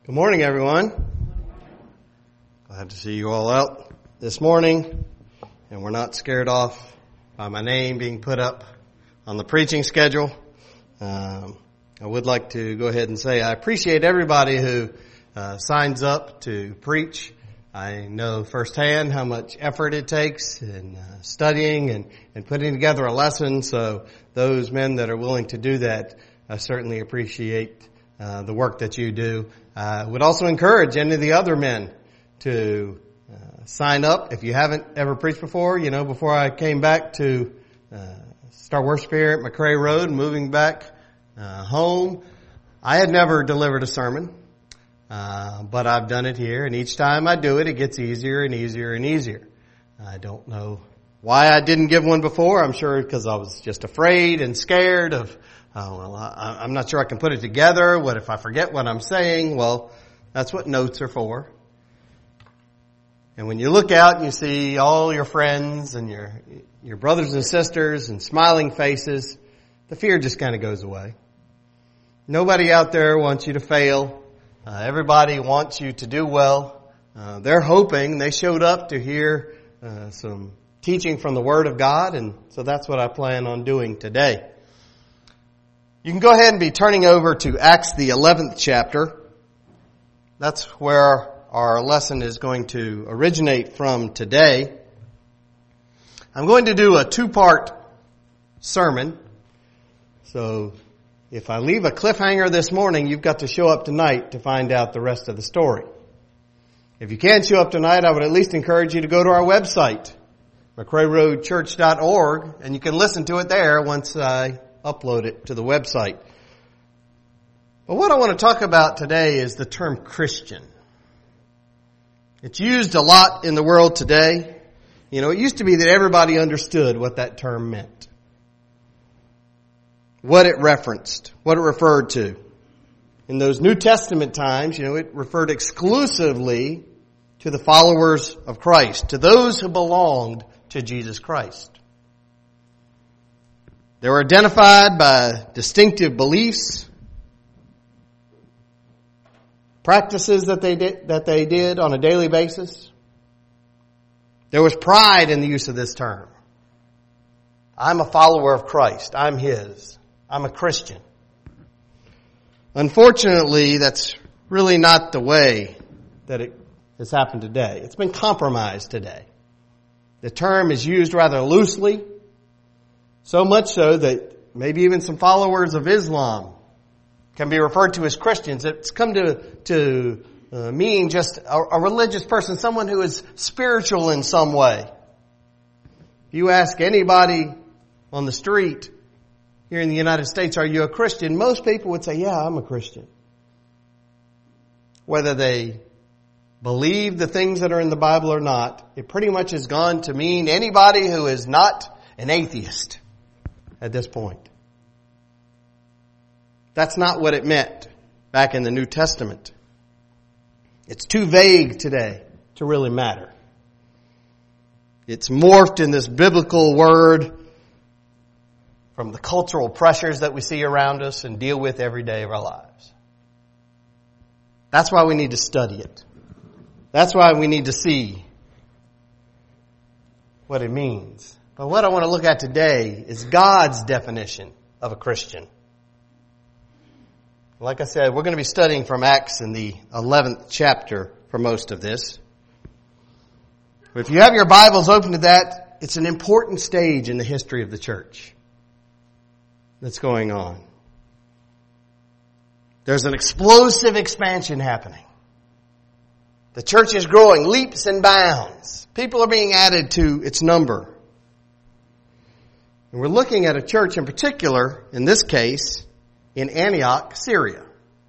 Good morning, everyone. Glad to see you all out this morning, and we're not scared off by my name being put up on the preaching schedule. I would like to go ahead and say I appreciate everybody who signs up to preach. I know firsthand how much effort it takes in studying and putting together a lesson, so those men that are willing to do that, I certainly appreciate the work that you do. I would also encourage any of the other men to sign up. If you haven't ever preached before, before I came back to start worship here at McCray Road, moving back home, I had never delivered a sermon, but I've done it here, and each time I do it, it gets easier and easier and easier. I don't know why I didn't give one before. I'm sure because I was just afraid and scared of I'm not sure I can put it together. What if I forget what I'm saying? Well, that's what notes are for. And when you look out and you see all your friends and your brothers and sisters and smiling faces, the fear just kind of goes away. Nobody out there wants you to fail. Everybody wants you to do well. They're hoping. They showed up to hear some teaching from the Word of God, and so that's what I plan on doing today. You can go ahead and be turning over to Acts the 11th chapter. That's where our lesson is going to originate from today. I'm going to do a two-part sermon. So if I leave a cliffhanger this morning, you've got to show up tonight to find out the rest of the story. If you can't show up tonight, I would at least encourage you to go to our website, McCrayRoadChurch.org, and you can listen to it there once I upload it to the website. But what I want to talk about today is the term Christian. It's used a lot in the world today. It used to be that everybody understood what that term meant, what it referenced, what it referred to. In those New Testament times, it referred exclusively to the followers of Christ, to those who belonged to Jesus Christ. They were identified by distinctive beliefs, practices that they did on a daily basis. There was pride in the use of this term. I'm a follower of Christ. I'm His. I'm a Christian. Unfortunately, that's really not the way that it has happened today. It's been compromised today. The term is used rather loosely, so much so that maybe even some followers of Islam can be referred to as Christians. It's come to mean just a religious person, someone who is spiritual in some way. If you ask anybody on the street here in the United States, are you a Christian? Most people would say, yeah, I'm a Christian. Whether they believe the things that are in the Bible or not, it pretty much has gone to mean anybody who is not an atheist at this point. That's not what it meant back in the New Testament. It's too vague today to really matter. It's morphed in this biblical word from the cultural pressures that we see around us and deal with every day of our lives. That's why we need to study it. That's why we need to see what it means. But what I want to look at today is God's definition of a Christian. Like I said, we're going to be studying from Acts in the 11th chapter for most of this. But if you have your Bibles open to that, it's an important stage in the history of the church that's going on. There's an explosive expansion happening. The church is growing leaps and bounds. People are being added to its number. And we're looking at a church in particular, in this case, in Antioch, Syria.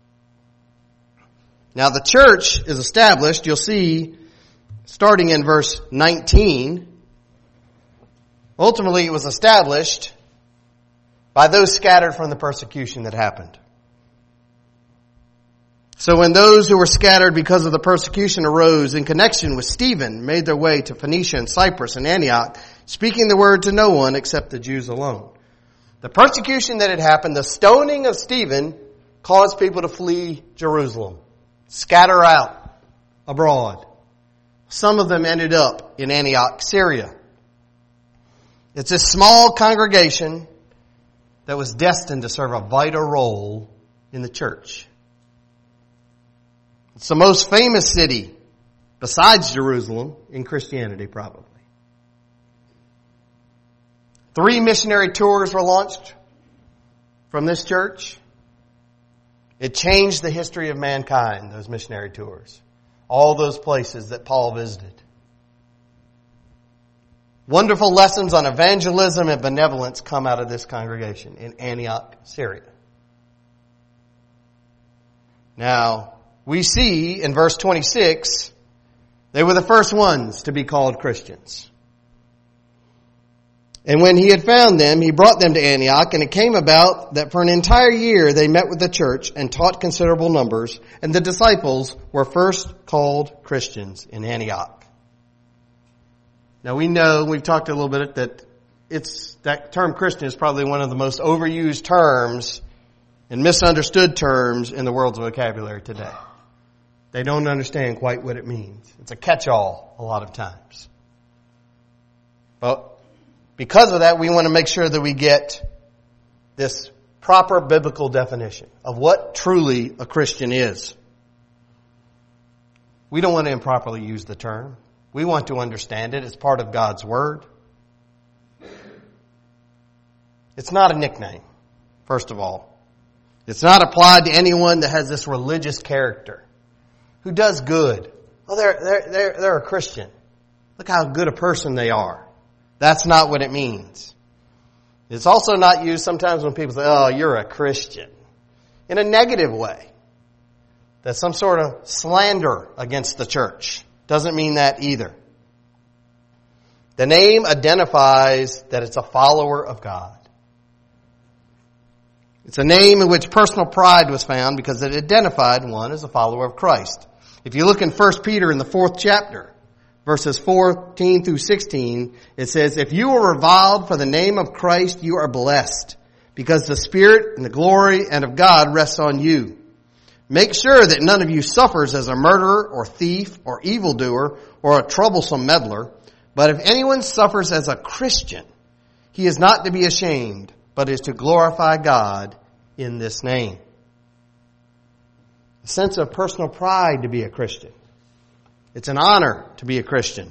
Now the church is established, you'll see, starting in verse 19. Ultimately, it was established by those scattered from the persecution that happened. So when those who were scattered because of the persecution arose in connection with Stephen, made their way to Phoenicia and Cyprus and Antioch, speaking the word to no one except the Jews alone. The persecution that had happened, the stoning of Stephen, caused people to flee Jerusalem. scatter out abroad. Some of them ended up in Antioch, Syria. It's a small congregation that was destined to serve a vital role in the church. It's the most famous city, besides Jerusalem, in Christianity probably. 3 missionary tours were launched from this church. It changed the history of mankind, those missionary tours. All those places that Paul visited. Wonderful lessons on evangelism and benevolence come out of this congregation in Antioch, Syria. Now, we see in verse 26, they were the first ones to be called Christians. And when he had found them, he brought them to Antioch, and it came about that for an entire year they met with the church and taught considerable numbers, and the disciples were first called Christians in Antioch. Now we know, we've talked a little bit, that term Christian is probably one of the most overused terms and misunderstood terms in the world's vocabulary today. They don't understand quite what it means. It's a catch-all a lot of times. But because of that, we want to make sure that we get this proper biblical definition of what truly a Christian is. We don't want to improperly use the term. We want to understand it as part of God's Word. It's not a nickname, first of all. It's not applied to anyone that has this religious character, who does good. Oh, they're a Christian. Look how good a person they are. That's not what it means. It's also not used sometimes when people say, oh, you're a Christian, in a negative way. That's some sort of slander against the church. Doesn't mean that either. The name identifies that it's a follower of God. It's a name in which personal pride was found because it identified one as a follower of Christ. If you look in 1 Peter in the 4th chapter, verses 14 through 16, it says, if you are reviled for the name of Christ, you are blessed, because the Spirit and the glory and of God rests on you. Make sure that none of you suffers as a murderer or thief or evildoer or a troublesome meddler. But if anyone suffers as a Christian, he is not to be ashamed, but is to glorify God in this name. A sense of personal pride to be a Christian. It's an honor to be a Christian.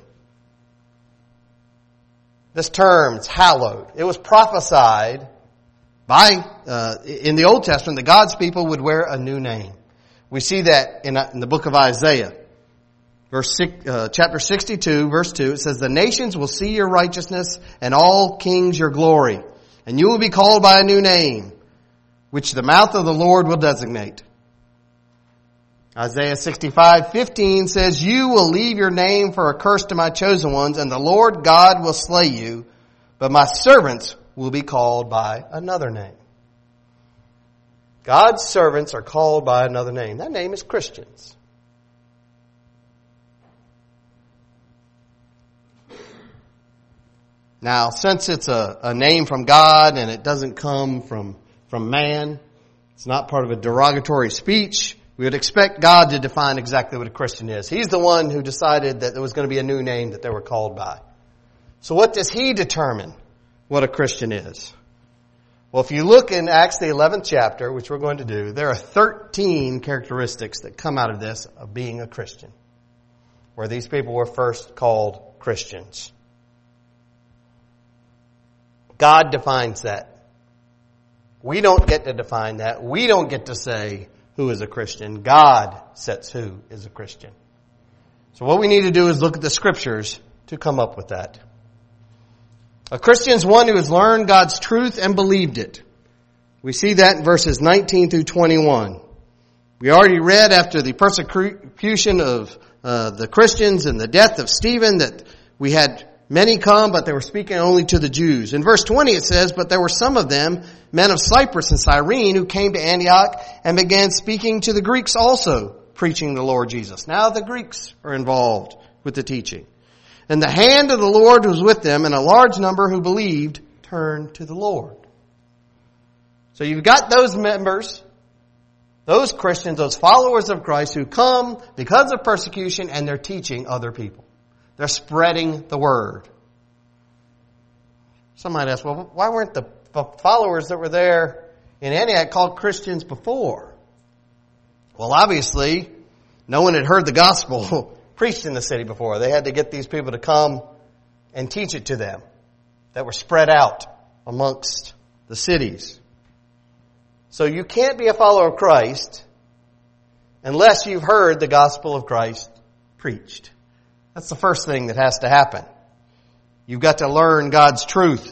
This term, it's hallowed. It was prophesied in the Old Testament that God's people would wear a new name. We see that in the book of Isaiah. Chapter 62, verse 2, it says, the nations will see your righteousness and all kings your glory. And you will be called by a new name, which the mouth of the Lord will designate. Isaiah 65:15 says, you will leave your name for a curse to my chosen ones, and the Lord God will slay you, but my servants will be called by another name. God's servants are called by another name. That name is Christians. Now, since it's a name from God and it doesn't come from man, it's not part of a derogatory speech, we would expect God to define exactly what a Christian is. He's the one who decided that there was going to be a new name that they were called by. So what does He determine what a Christian is? Well, if you look in Acts the 11th chapter, which we're going to do, there are 13 characteristics that come out of this of being a Christian, where these people were first called Christians. God defines that. We don't get to define that. We don't get to say who is a Christian. God sets who is a Christian. So what we need to do is look at the Scriptures to come up with that. A Christian is one who has learned God's truth and believed it. We see that in verses 19 through 21. We already read after the persecution of the Christians and the death of Stephen that we had many come, but they were speaking only to the Jews. In verse 20 it says, but there were some of them, men of Cyprus and Cyrene, who came to Antioch and began speaking to the Greeks also, preaching the Lord Jesus. Now the Greeks are involved with the teaching. And the hand of the Lord was with them, and a large number who believed turned to the Lord. So you've got those members Those Christians, those followers of Christ who come because of persecution and they're teaching other people. They're spreading the word. Some might ask, well, why weren't the followers that were there in Antioch called Christians before? Well, obviously, no one had heard the gospel preached in the city before. They had to get these people to come and teach it to them that were spread out amongst the cities. So you can't be a follower of Christ unless you've heard the gospel of Christ preached. That's the first thing that has to happen. You've got to learn God's truth.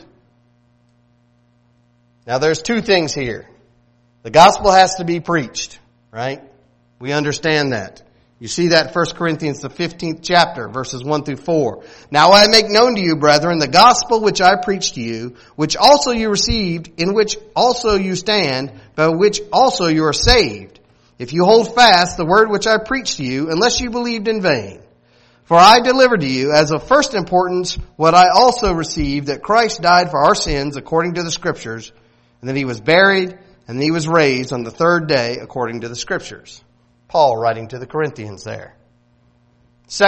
Now there's two things here. The gospel has to be preached, right? We understand that. You see that in 1 Corinthians, the 15th chapter, verses 1 through 4. Now I make known to you, brethren, the gospel which I preached to you, which also you received, in which also you stand, by which also you are saved, if you hold fast the word which I preached to you, unless you believed in vain. For I delivered to you as of first importance what I also received, that Christ died for our sins according to the Scriptures, and that he was buried, and that he was raised on the third day according to the Scriptures. Paul writing to the Corinthians there. 1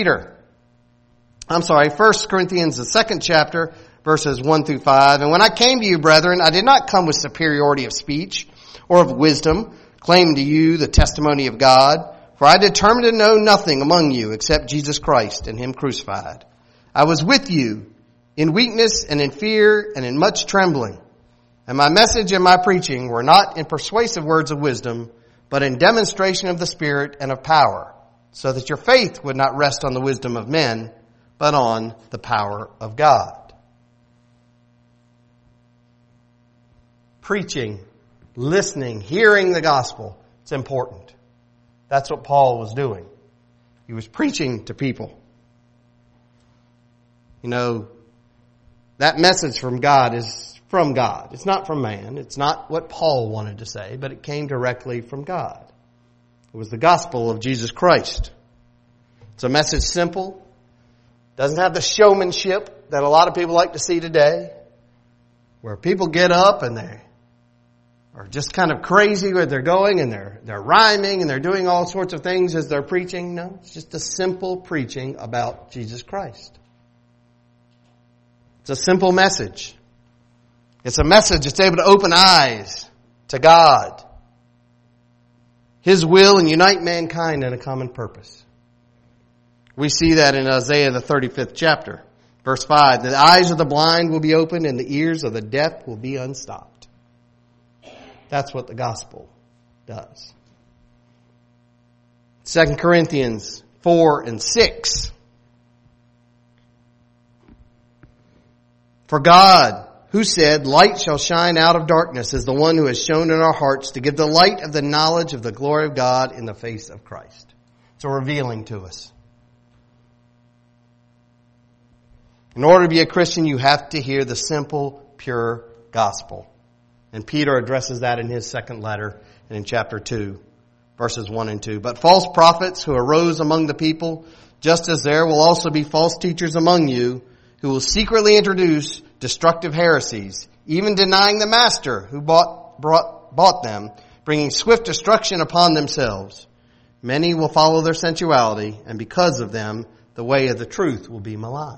Corinthians, the 2nd chapter, verses 1 through 5. And when I came to you, brethren, I did not come with superiority of speech or of wisdom, claiming to you the testimony of God. For I determined to know nothing among you except Jesus Christ and him crucified. I was with you in weakness and in fear and in much trembling. And my message and my preaching were not in persuasive words of wisdom, but in demonstration of the Spirit and of power, so that your faith would not rest on the wisdom of men, but on the power of God. Preaching, listening, hearing the gospel, it's important. That's what Paul was doing. He was preaching to people. You know, that message from God is from God. It's not from man. It's not what Paul wanted to say, but it came directly from God. It was the gospel of Jesus Christ. It's a message simple. Doesn't have the showmanship that a lot of people like to see today, where people get up and they are just kind of crazy where they're going and they're rhyming and they're doing all sorts of things as they're preaching. No, it's just a simple preaching about Jesus Christ. It's a simple message. It's a message that's able to open eyes to God, his will, and unite mankind in a common purpose. We see that in Isaiah, the 35th chapter, verse 5. The eyes of the blind will be opened and the ears of the deaf will be unstopped. That's what the gospel does. 2 Corinthians 4 and 6. For God, who said, light shall shine out of darkness, is the one who has shown in our hearts to give the light of the knowledge of the glory of God in the face of Christ. It's a revealing to us. In order to be a Christian, you have to hear the simple, pure gospel. And Peter addresses that in his second letter and in chapter 2, verses 1 and 2. But false prophets who arose among the people, just as there will also be false teachers among you, who will secretly introduce destructive heresies, even denying the master who bought them, bringing swift destruction upon themselves. Many will follow their sensuality, and because of them, the way of the truth will be maligned.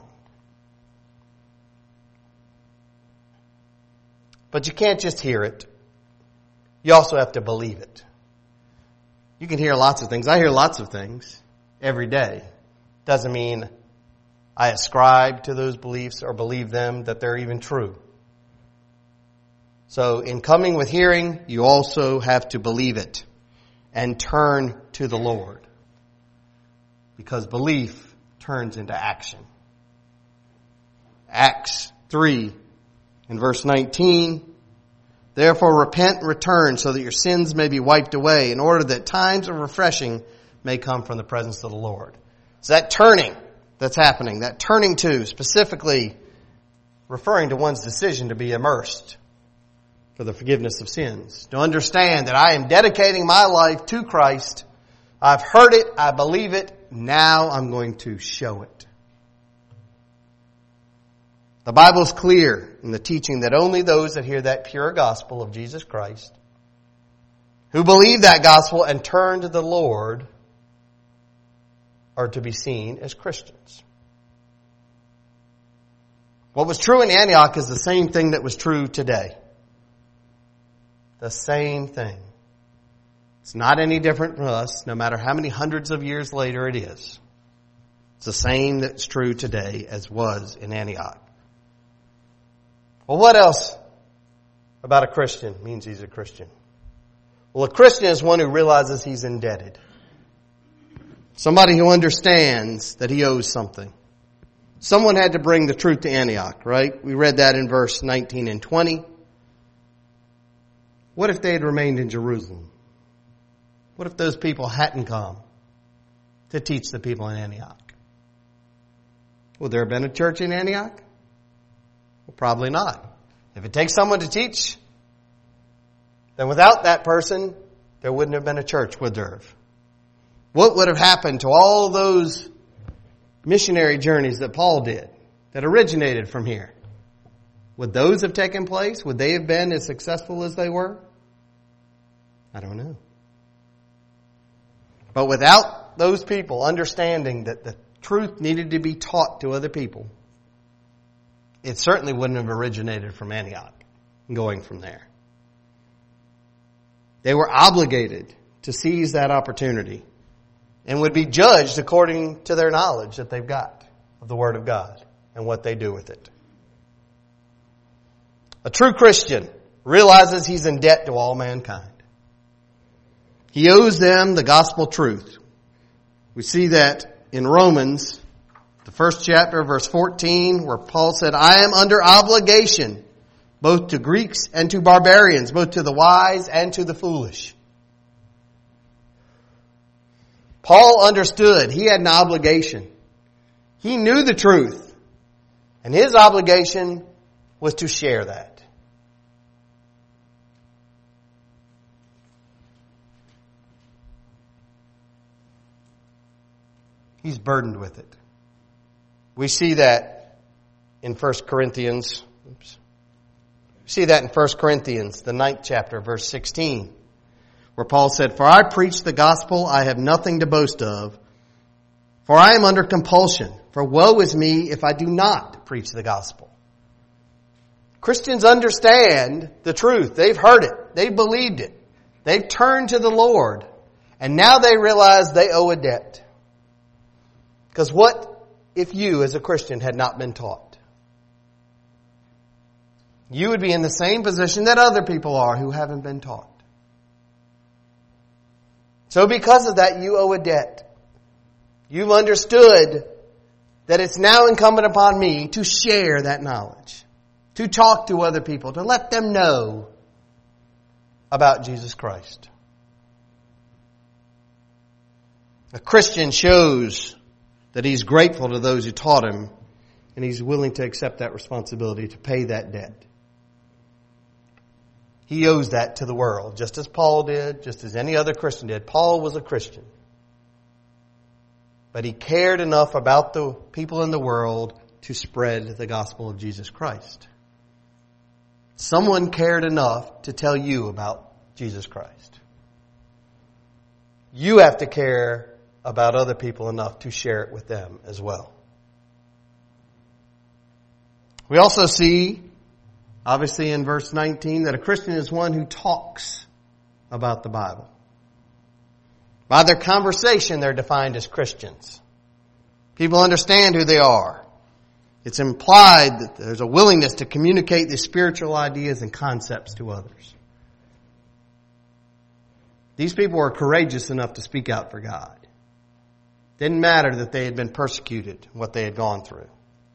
But you can't just hear it. You also have to believe it. You can hear lots of things. I hear lots of things every day. Doesn't mean I ascribe to those beliefs or believe them, that they're even true. So in coming with hearing, you also have to believe it and turn to the Lord. Because belief turns into action. Acts 3 in verse 19. Therefore repent and return so that your sins may be wiped away, in order that times of refreshing may come from the presence of the Lord. So that turning that's happening, that turning to, specifically referring to one's decision to be immersed for the forgiveness of sins. To understand that I am dedicating my life to Christ. I've heard it, I believe it, now I'm going to show it. The Bible is clear in the teaching that only those that hear that pure gospel of Jesus Christ who believe that gospel and turn to the Lord are to be seen as Christians. What was true in Antioch is the same thing that was true today. The same thing. It's not any different from us, no matter how many hundreds of years later it is. It's the same that's true today as was in Antioch. Well, what else about a Christian means he's a Christian? Well, a Christian is one who realizes he's indebted. Somebody who understands that he owes something. Someone had to bring the truth to Antioch, right? We read that in verse 19 and 20. What if they had remained in Jerusalem? What if those people hadn't come to teach the people in Antioch? Would there have been a church in Antioch? Well, probably not. If it takes someone to teach, then without that person, there wouldn't have been a church, would there have? What would have happened to all those missionary journeys that Paul did, that originated from here? Would those have taken place? Would they have been as successful as they were? I don't know. But without those people understanding that the truth needed to be taught to other people, it certainly wouldn't have originated from Antioch and going from there. They were obligated to seize that opportunity and would be judged according to their knowledge that they've got of the Word of God and what they do with it. A true Christian realizes he's in debt to all mankind. He owes them the gospel truth. We see that in Romans, the first chapter, verse 14, where Paul said, I am under obligation both to Greeks and to barbarians, both to the wise and to the foolish. Paul understood he had an obligation. He knew the truth, and his obligation was to share that. He's burdened with it. We see that in 1 Corinthians. We see that in 1 Corinthians, the 9th chapter, verse 16, where Paul said, For I preach the gospel, I have nothing to boast of, for I am under compulsion. For woe is me if I do not preach the gospel. Christians understand the truth. They've heard it. They've believed it. They've turned to the Lord. And now they realize they owe a debt. Because what if you, as a Christian, had not been taught? You would be in the same position that other people are who haven't been taught. So because of that, you owe a debt. You've understood that it's now incumbent upon me to share that knowledge, to talk to other people, to let them know about Jesus Christ. A Christian shows that he's grateful to those who taught him, and he's willing to accept that responsibility to pay that debt. He owes that to the world, just as Paul did, just as any other Christian did. Paul was a Christian. But he cared enough about the people in the world to spread the gospel of Jesus Christ. Someone cared enough to tell you about Jesus Christ. You have to care about other people enough to share it with them as well. We also see, obviously in verse 19, that a Christian is one who talks about the Bible. By their conversation, they're defined as Christians. People understand who they are. It's implied that there's a willingness to communicate these spiritual ideas and concepts to others. These people were courageous enough to speak out for God. Didn't matter that they had been persecuted, what they had gone through.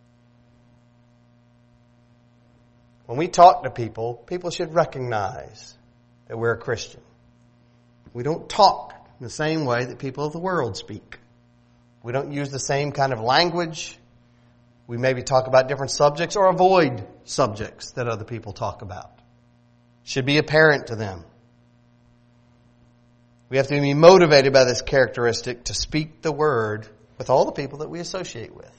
When we talk to people, people should recognize that we're a Christian. We don't talk in the same way that people of the world speak. We don't use the same kind of language. We maybe talk about different subjects or avoid subjects that other people talk about. Should be apparent to them. We have to be motivated by this characteristic to speak the word with all the people that we associate with.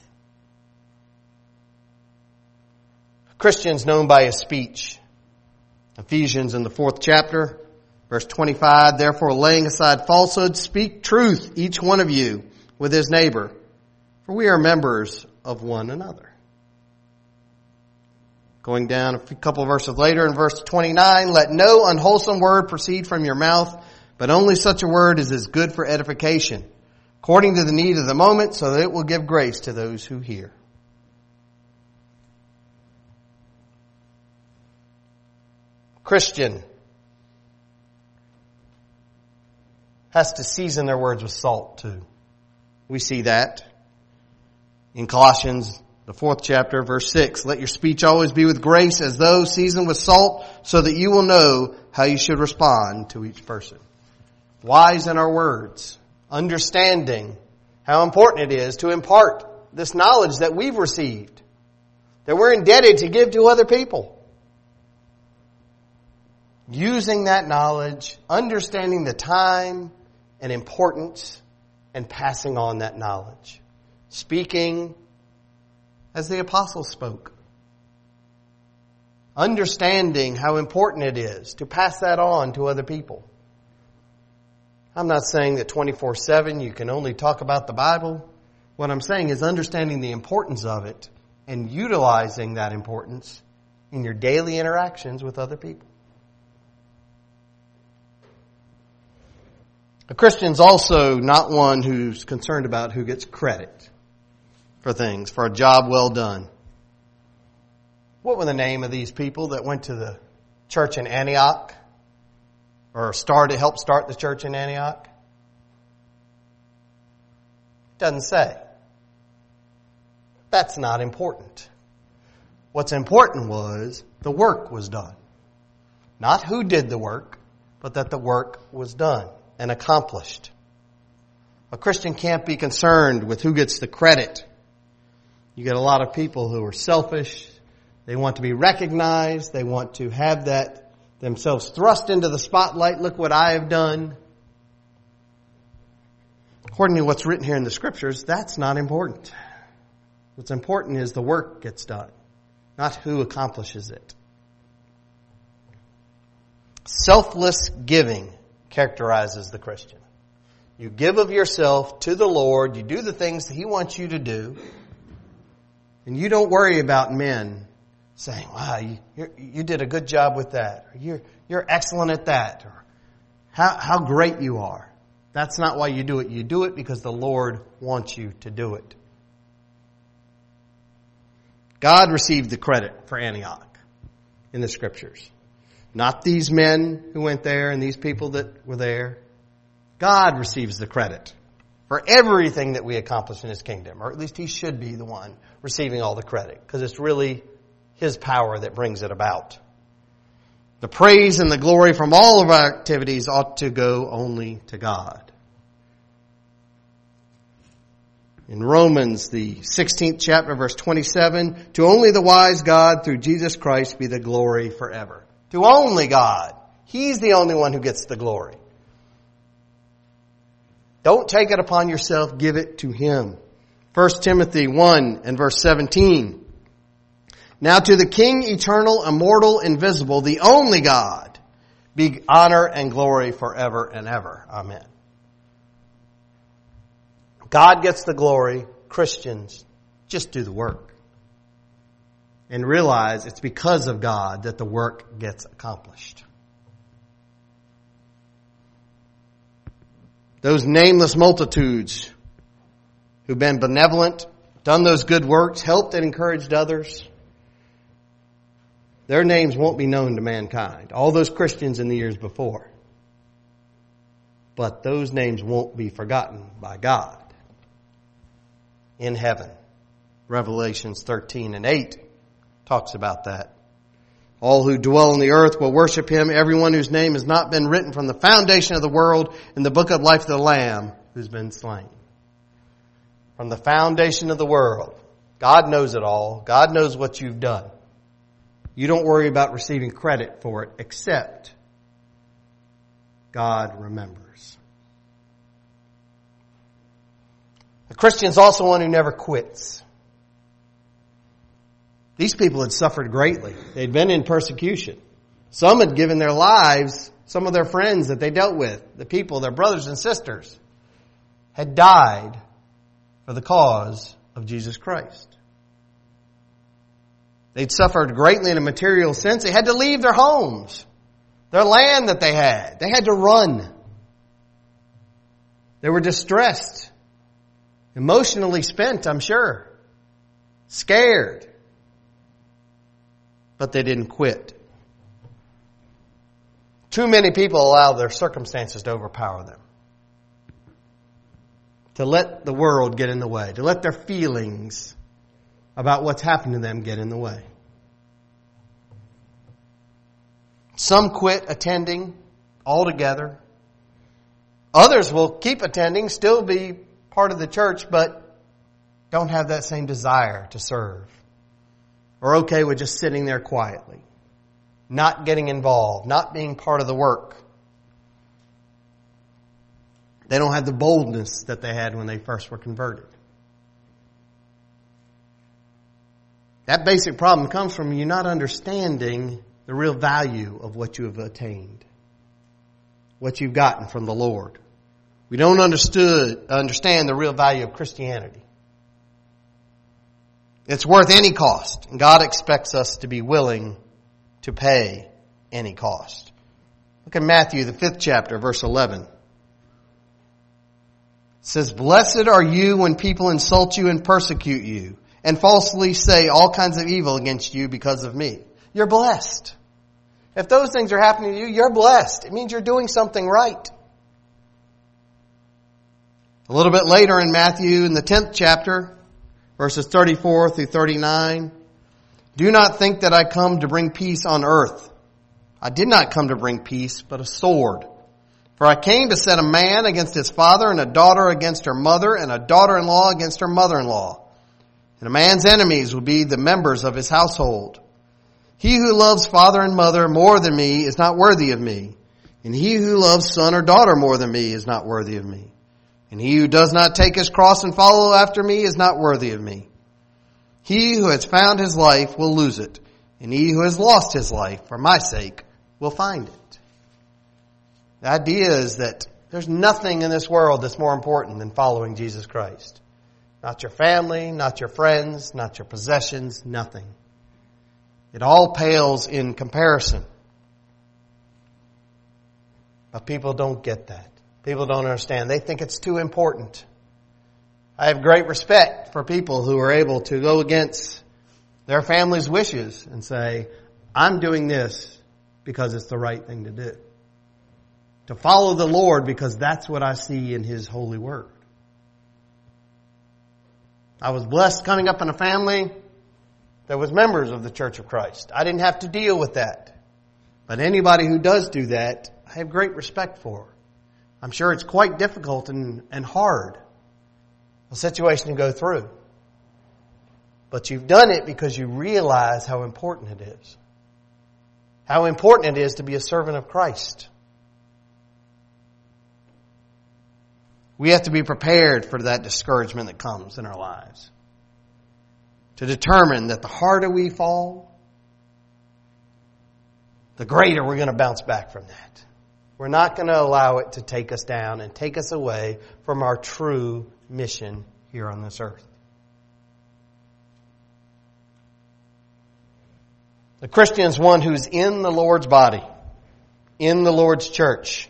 A Christian's known by his speech. Ephesians in the 4th chapter, Verse 25, therefore laying aside falsehood, speak truth, each one of you, with his neighbor, for we are members of one another. Going down a couple of verses later in verse 29, let no unwholesome word proceed from your mouth, but only such a word as is good for edification, according to the need of the moment, so that it will give grace to those who hear. Christian has to season their words with salt too. We see that in Colossians, the 4th chapter, verse 6. Let your speech always be with grace as though seasoned with salt, so that you will know how you should respond to each person. Wise in our words, understanding how important it is to impart this knowledge that we've received, that we're indebted to give to other people. Using that knowledge, understanding the time and importance, and passing on that knowledge. Speaking as the apostles spoke. Understanding how important it is to pass that on to other people. I'm not saying that 24/7 you can only talk about the Bible. What I'm saying is understanding the importance of it and utilizing that importance in your daily interactions with other people. A Christian's also not one who's concerned about who gets credit for things, for a job well done. What were the name of these people that went to the church in Antioch? Or helped start the church in Antioch? It doesn't say. That's not important. What's important was the work was done. Not who did the work, but that the work was done and accomplished. A Christian can't be concerned with who gets the credit. You get a lot of people who are selfish. They want to be recognized. They want to have that themselves thrust into the spotlight. Look what I have done. According to what's written here in the scriptures, that's not important. What's important is the work gets done, not who accomplishes it. Selfless giving characterizes the Christian. You give of yourself to the Lord. You do the things that He wants you to do. And you don't worry about men saying, wow, you did a good job with that. Or you're excellent at that. Or how great you are. That's not why you do it. You do it because the Lord wants you to do it. God received the credit for Antioch in the scriptures. Not these men who went there and these people that were there. God receives the credit for everything that we accomplish in His kingdom. Or at least He should be the one receiving all the credit. Because it's really His power that brings it about. The praise and the glory from all of our activities ought to go only to God. In Romans, the 16th chapter, verse 27, to only the wise God through Jesus Christ be the glory forever. To only God. He's the only one who gets the glory. Don't take it upon yourself. Give it to Him. 1 Timothy 1 and verse 17. Now to the King, eternal, immortal, invisible, the only God, be honor and glory forever and ever. Amen. God gets the glory. Christians, just do the work. And realize it's because of God that the work gets accomplished. Those nameless multitudes who've been benevolent, done those good works, helped and encouraged others, their names won't be known to mankind. All those Christians in the years before. But those names won't be forgotten by God in heaven. Revelations 13 and 8 talks about that. All who dwell on the earth will worship Him, everyone whose name has not been written from the foundation of the world in the book of life of the Lamb who's been slain. From the foundation of the world. God knows it all. God knows what you've done. You don't worry about receiving credit for it, except God remembers. A Christian's also one who never quits. These people had suffered greatly. They'd been in persecution. Some had given their lives. Some of their friends that they dealt with, the people, their brothers and sisters, had died for the cause of Jesus Christ. They'd suffered greatly in a material sense. They had to leave their homes, their land that they had. They had to run. They were distressed, emotionally spent, I'm sure, scared. But they didn't quit. Too many people allow their circumstances to overpower them. To let the world get in the way. To let their feelings about what's happened to them get in the way. Some quit attending altogether. Others will keep attending, still be part of the church, but don't have that same desire to serve. Or okay with just sitting there quietly. Not getting involved, not being part of the work. They don't have the boldness that they had when they first were converted. That basic problem comes from you not understanding the real value of what you have attained. What you've gotten from the Lord. We don't understand the real value of Christianity. It's worth any cost, and God expects us to be willing to pay any cost. Look at Matthew, the 5th chapter, verse 11. It says, "Blessed are you when people insult you and persecute you, and falsely say all kinds of evil against you because of me." You're blessed. If those things are happening to you, you're blessed. It means you're doing something right. A little bit later in Matthew, in the 10th chapter, verses 34 through 39, "Do not think that I come to bring peace on earth. I did not come to bring peace, but a sword. For I came to set a man against his father, and a daughter against her mother, and a daughter-in-law against her mother-in-law. And a man's enemies will be the members of his household. He who loves father and mother more than me is not worthy of me. And he who loves son or daughter more than me is not worthy of me. And he who does not take his cross and follow after me is not worthy of me. He who has found his life will lose it, and he who has lost his life for my sake will find it." The idea is that there's nothing in this world that's more important than following Jesus Christ. Not your family, not your friends, not your possessions, nothing. It all pales in comparison. But people don't get that. People don't understand. They think it's too important. I have great respect for people who are able to go against their family's wishes and say, I'm doing this because it's the right thing to do. To follow the Lord because that's what I see in His holy word. I was blessed coming up in a family that was members of the Church of Christ. I didn't have to deal with that. But anybody who does do that, I have great respect for. I'm sure it's quite difficult and hard a situation to go through. But you've done it because you realize how important it is. How important it is to be a servant of Christ. We have to be prepared for that discouragement that comes in our lives. To determine that the harder we fall, the greater we're going to bounce back from that. We're not going to allow it to take us down and take us away from our true mission here on this earth. The Christian is one who's in the Lord's body, in the Lord's church.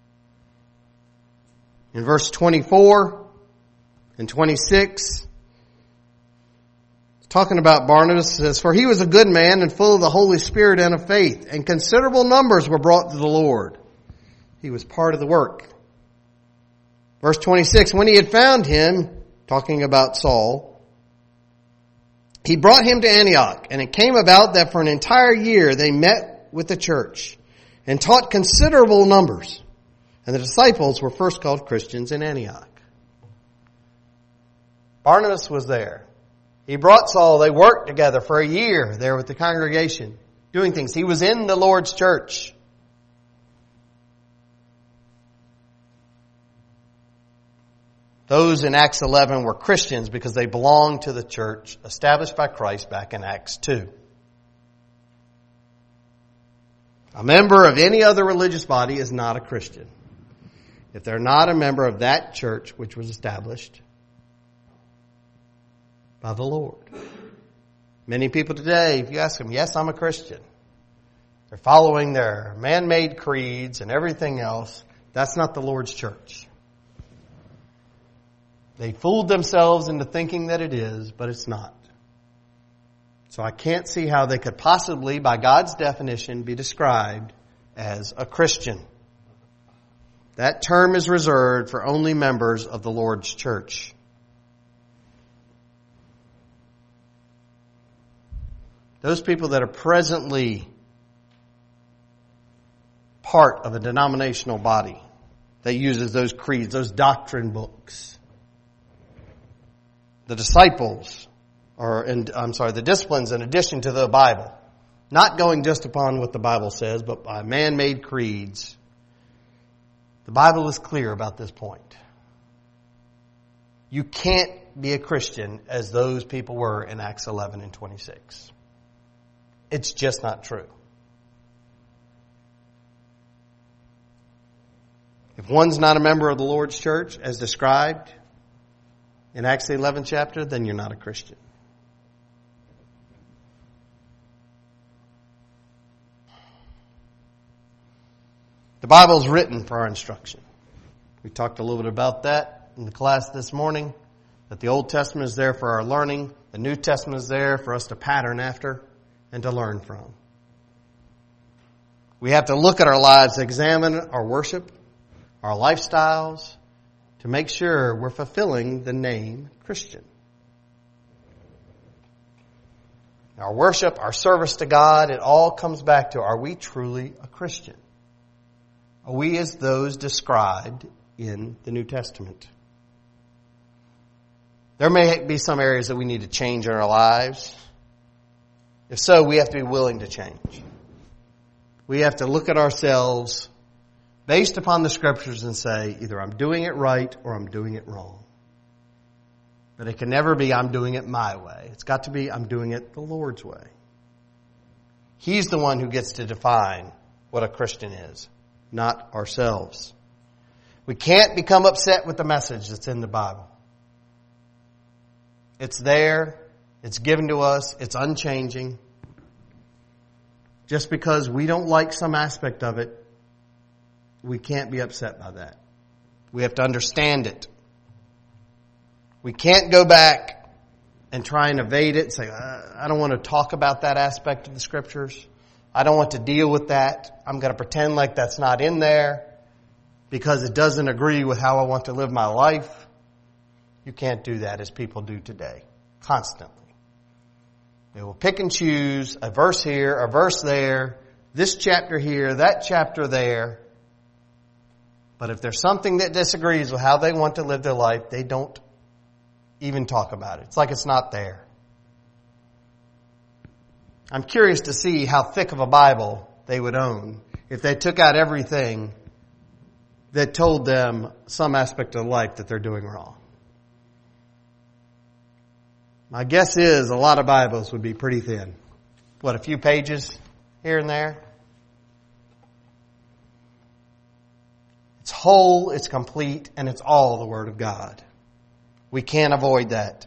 In verse 24 and 26, talking about Barnabas, it says, "For he was a good man and full of the Holy Spirit and of faith, and considerable numbers were brought to the Lord." He was part of the work. Verse 26, "When he had found him," talking about Saul, "he brought him to Antioch, and it came about that for an entire year they met with the church and taught considerable numbers. And the disciples were first called Christians in Antioch." Barnabas was there. He brought Saul. They worked together for a year there with the congregation, doing things. He was in the Lord's church. Those in Acts 11 were Christians because they belonged to the church established by Christ back in Acts 2. A member of any other religious body is not a Christian. If they're not a member of that church which was established by the Lord. Many people today, if you ask them, yes, I'm a Christian. They're following their man-made creeds and everything else. That's not the Lord's church. They fooled themselves into thinking that it is, but it's not. So I can't see how they could possibly, by God's definition, be described as a Christian. That term is reserved for only members of the Lord's church. Those people that are presently part of a denominational body that uses those creeds, those doctrine books. The disciples, the disciplines in addition to the Bible. Not going just upon what the Bible says, but by man-made creeds. The Bible is clear about this point. You can't be a Christian as those people were in Acts 11 and 26. It's just not true. If one's not a member of the Lord's church, as described in Acts the 11th chapter, then you're not a Christian. The Bible is written for our instruction. We talked a little bit about that in the class this morning, that the Old Testament is there for our learning. The New Testament is there for us to pattern after and to learn from. We have to look at our lives, examine our worship, our lifestyles, to make sure we're fulfilling the name Christian. Our worship, our service to God, it all comes back to, are we truly a Christian? Are we as those described in the New Testament? There may be some areas that we need to change in our lives. If so, we have to be willing to change. We have to look at ourselves based upon the Scriptures and say, either I'm doing it right or I'm doing it wrong. But it can never be I'm doing it my way. It's got to be I'm doing it the Lord's way. He's the one who gets to define what a Christian is, not ourselves. We can't become upset with the message that's in the Bible. It's there. It's given to us. It's unchanging. Just because we don't like some aspect of it, we can't be upset by that. We have to understand it. We can't go back and try and evade it and say, I don't want to talk about that aspect of the Scriptures. I don't want to deal with that. I'm going to pretend like that's not in there because it doesn't agree with how I want to live my life. You can't do that as people do today, constantly. They will pick and choose a verse here, a verse there, this chapter here, that chapter there. But if there's something that disagrees with how they want to live their life, they don't even talk about it. It's like it's not there. I'm curious to see how thick of a Bible they would own if they took out everything that told them some aspect of life that they're doing wrong. My guess is a lot of Bibles would be pretty thin. What, a few pages here and there? It's whole, it's complete, and it's all the Word of God. We can't avoid that.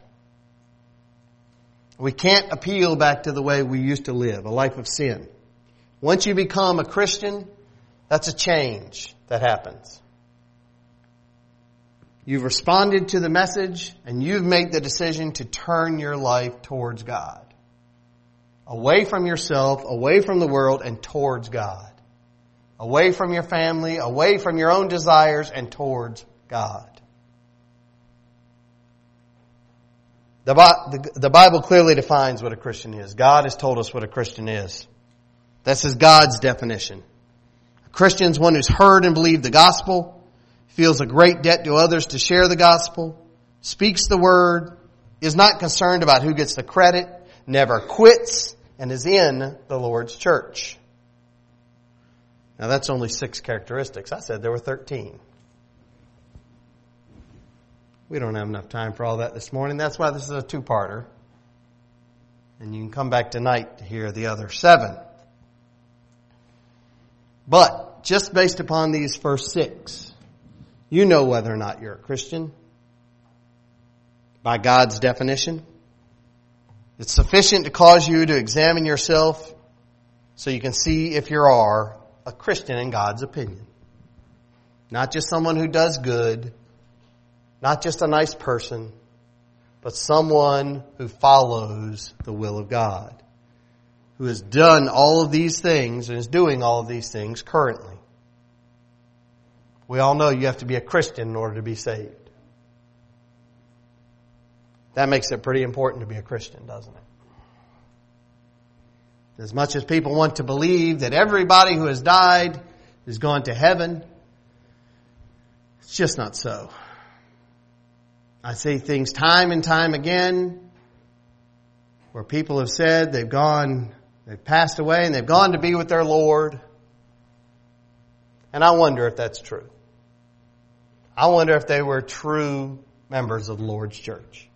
We can't appeal back to the way we used to live, a life of sin. Once you become a Christian, that's a change that happens. You've responded to the message and you've made the decision to turn your life towards God. Away from yourself, away from the world, and towards God. Away from your family, away from your own desires, and towards God. The Bible clearly defines what a Christian is. God has told us what a Christian is. This is God's definition. A Christian is one who's heard and believed the gospel, feels a great debt to others to share the gospel, speaks the word, is not concerned about who gets the credit, never quits, and is in the Lord's church. Now that's only 6 characteristics. I said there were 13. We don't have enough time for all that this morning. That's why this is a 2-parter. And you can come back tonight to hear the other 7. But just based upon these first 6, you know whether or not you're a Christian by God's definition. It's sufficient to cause you to examine yourself so you can see if you are a Christian in God's opinion. Not just someone who does good, not just a nice person, but someone who follows the will of God, who has done all of these things and is doing all of these things currently. We all know you have to be a Christian in order to be saved. That makes it pretty important to be a Christian, doesn't it? As much as people want to believe that everybody who has died is gone to heaven, it's just not so. I see things time and time again where people have said they've passed away and they've gone to be with their Lord. And I wonder if that's true. I wonder if they were true members of the Lord's church.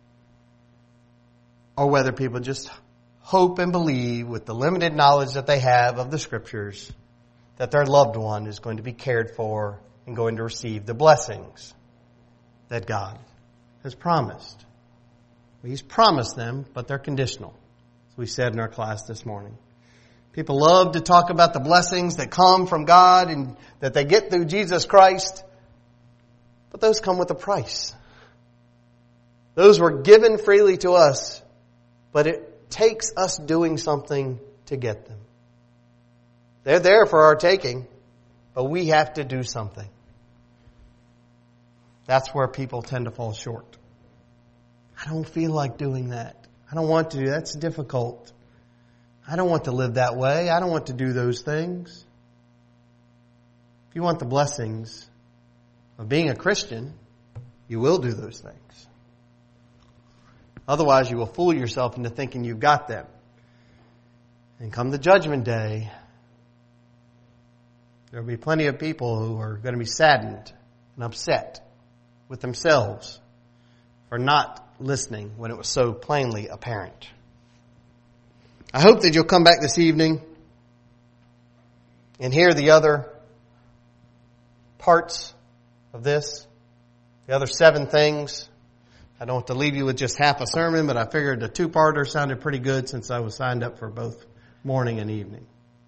Or whether people just hope and believe with the limited knowledge that they have of the Scriptures that their loved one is going to be cared for and going to receive the blessings that God has promised. He's promised them, but they're conditional, as we said in our class this morning. People love to talk about the blessings that come from God and that they get through Jesus Christ, but those come with a price. Those were given freely to us, but it takes us doing something to get them. They're there for our taking, but we have to do something. That's where people tend to fall short. I don't feel like doing that. I don't want to do that. That's difficult. I don't want to live that way. I don't want to do those things. If you want the blessings of being a Christian, you will do those things. Otherwise, you will fool yourself into thinking you've got them. And come the judgment day, there will be plenty of people who are going to be saddened and upset with themselves for not listening when it was so plainly apparent. I hope that you'll come back this evening and hear the other parts of this, the other 7 things. I don't want to leave you with just half a sermon, but I figured a 2-parter sounded pretty good since I was signed up for both morning and evening.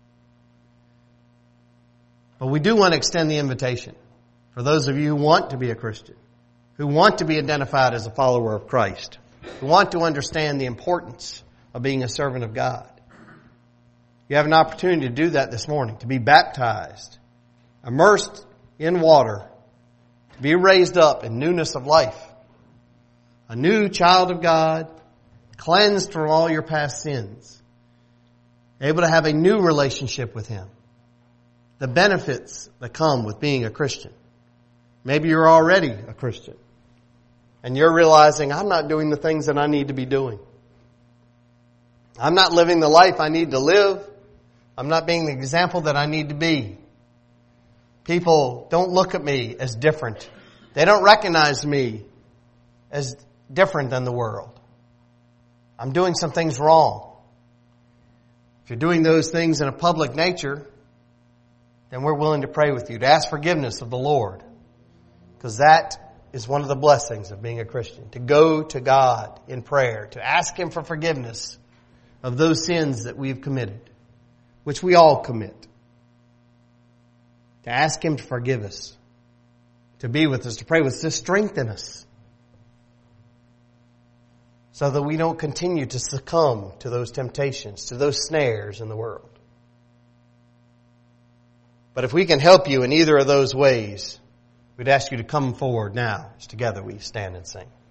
But we do want to extend the invitation for those of you who want to be a Christian, who want to be identified as a follower of Christ, who want to understand the importance of being a servant of God. You have an opportunity to do that this morning, to be baptized, immersed in water, to be raised up in newness of life, a new child of God, cleansed from all your past sins, able to have a new relationship with Him, the benefits that come with being a Christian. Maybe you're already a Christian, and you're realizing, I'm not doing the things that I need to be doing. I'm not living the life I need to live. I'm not being the example that I need to be. People don't look at me as different. They don't recognize me as different than the world. I'm doing some things wrong. If you're doing those things in a public nature, then we're willing to pray with you, to ask forgiveness of the Lord. Because that is one of the blessings of being a Christian. To go to God in prayer, to ask Him for forgiveness of those sins that we've committed, which we all commit. To ask Him to forgive us, to be with us, to pray with us, to strengthen us, so that we don't continue to succumb to those temptations, to those snares in the world. But if we can help you in either of those ways, we'd ask you to come forward now as together we stand and sing.